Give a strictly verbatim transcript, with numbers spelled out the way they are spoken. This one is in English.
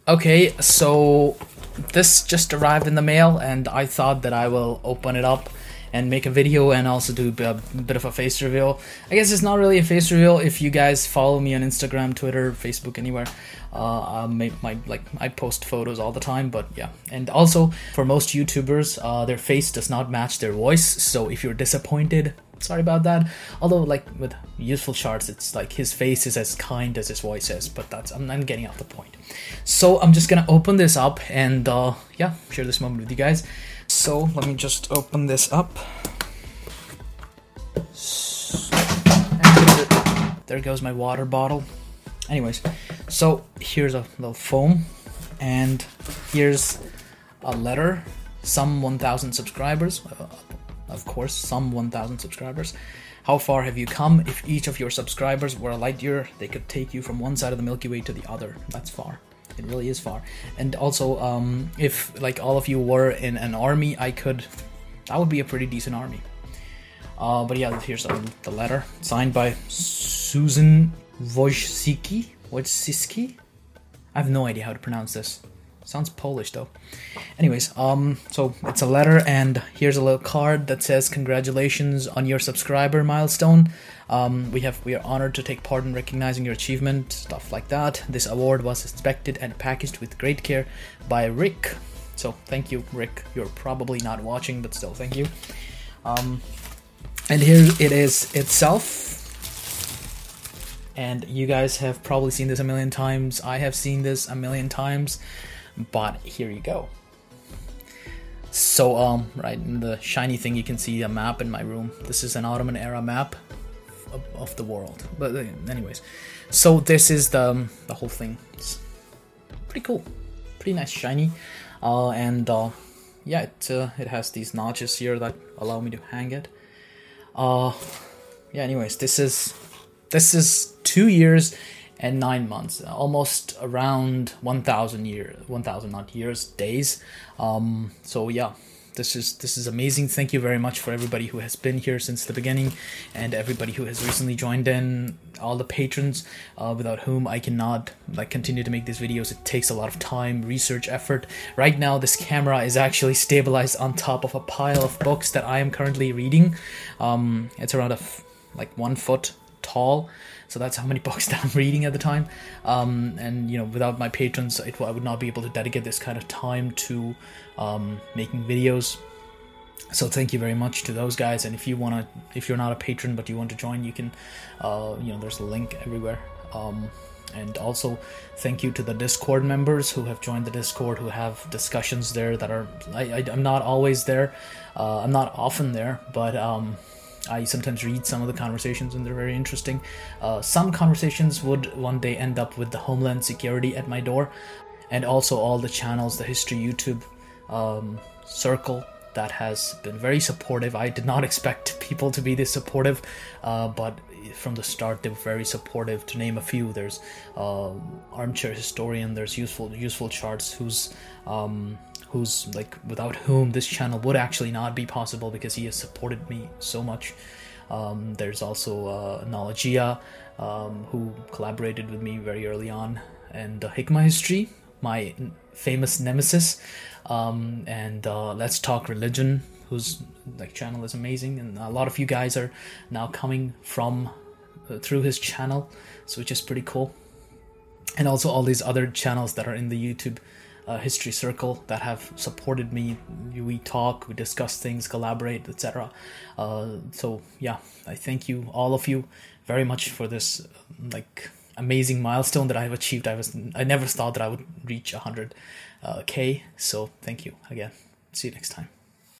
Okay, so this just arrived in the mail, and I thought that I will open it up and make a video and also do a bit of a face reveal. I guess it's not really a face reveal if you guys follow me on Instagram, Twitter, Facebook, anywhere. Uh, I make my like I post photos all the time, but yeah. And also for most YouTubers, uh, their face does not match their voice. So if you're disappointed, sorry about that. Although like with useful charts, it's like his face is as kind as his voice is. But that's I'm, I'm getting off the point. So I'm just gonna open this up and uh, yeah, share this moment with you guys. So let me just open this up. And there goes my water bottle. Anyways, so here's a little foam, and here's a letter. Some one thousand subscribers, uh, of course, some one thousand subscribers. How far have you come? If each of your subscribers were a light year, they could take you from one side of the Milky Way to the other. That's far. It really is far. And also, um, if like all of you were in an army, I could, that would be a pretty decent army. Uh, but yeah, here's um, the letter, signed by Susan Wojcicki. Wojcicki? I have no idea how to pronounce this. Sounds Polish though. Anyways, um, so it's a letter, and here's a little card that says congratulations on your subscriber milestone. Um, we have we are honored to take part in recognizing your achievement, stuff like that. This award was inspected and packaged with great care by Rick. So thank you, Rick. You're probably not watching, but still, thank you. Um, and here it is itself. And you guys have probably seen this a million times. I have seen this a million times. But here you go. So, um, right in the shiny thing, you can see a map in my room. This is an Ottoman era map of, of the world. But uh, anyways, so this is the um, the whole thing. It's pretty cool, pretty nice, shiny, uh, and uh, yeah, it uh, it has these notches here that allow me to hang it. Uh, yeah. Anyways, this is this is two years. And nine months, almost around one thousand years, one thousand not years, days. Um, so yeah, this is this is amazing. Thank you very much for everybody who has been here since the beginning, and everybody who has recently joined in. All the patrons, uh, without whom I cannot like continue to make these videos. It takes a lot of time, research, effort. Right now, this camera is actually stabilized on top of a pile of books that I am currently reading. Um, it's around a f like one foot tall. So that's how many books that I'm reading at the time. Um, and, you know, without my patrons, it, I would not be able to dedicate this kind of time to um, making videos. So thank you very much to those guys. And if you want to, if you're not a patron but you want to join, you can, uh, you know, there's a link everywhere. Um, and also thank you to the Discord members who have joined the Discord, who have discussions there that are, I, I, I'm not always there. Uh, I'm not often there, but... Um, I sometimes read some of the conversations and they're very interesting. Uh, some conversations would one day end up with the Homeland Security at my door, and also all the channels, the History YouTube um, circle that has been very supportive. I did not expect people to be this supportive, uh, but from the start they were very supportive. To name a few, there's uh, Armchair Historian, there's Useful Useful Charts, who's um, who's like without whom this channel would actually not be possible because he has supported me so much. Um, there's also uh, Knowledgeia, um, who collaborated with me very early on, and uh, Hikmah History, my famous nemesis, um, and uh, Let's Talk Religion, whose like channel is amazing, and a lot of you guys are now coming from uh, through his channel, so which is pretty cool. And also all these other channels that are in the YouTube Uh, history circle that have supported me. We talk, we discuss things, collaborate, et cetera. Uh, so yeah, I thank you, all of you, very much for this like amazing milestone that I have achieved. I was I never thought that I would reach one hundred K. So thank you again. See you next time.